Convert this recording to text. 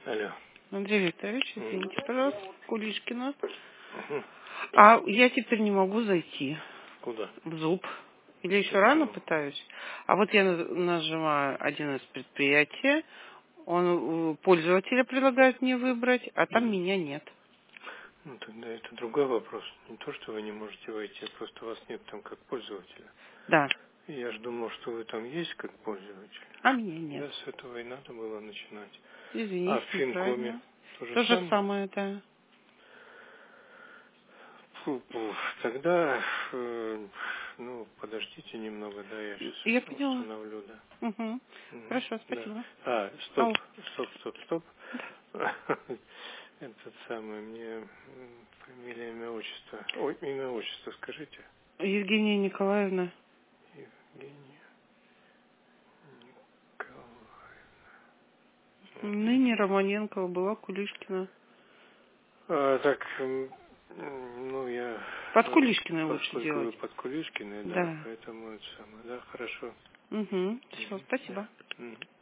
Алло. Андрей Викторович, извините, пожалуйста, Кулишкина. Угу. А я теперь не могу зайти Куда? в зуб. Или еще рано пытаюсь. А вот я нажимаю один из предприятий, он пользователя предлагает мне выбрать, а там меня нет. Ну, тогда это другой вопрос. Не то, что вы не можете войти, а просто вас нет там как пользователя. Да. Я же думал, что вы там есть как пользователь. А меня нет. Да, с этого и надо было начинать. А Извините, в Финкоме неправильно. то же То же самое? самое, да. Фу-фу. Тогда, подождите немного, да, я Я сейчас поняла. установлю, да. Угу. Мгм. Хорошо, Да. спасибо. Стоп, Алло. стоп. Этот самый, мне фамилия, имя, отчество. Ой, имя, отчество скажите. Евгения Николаевна. Евгения Николаевна. Мгм. Ныне Романенкова была Кулишкина. Так, я, Под Кулишкиной лучше поскольку делать. вы под Кулишкиной, да, Да. поэтому это самое, да, хорошо. Угу. Все, Мгм. Да. спасибо. Мгм.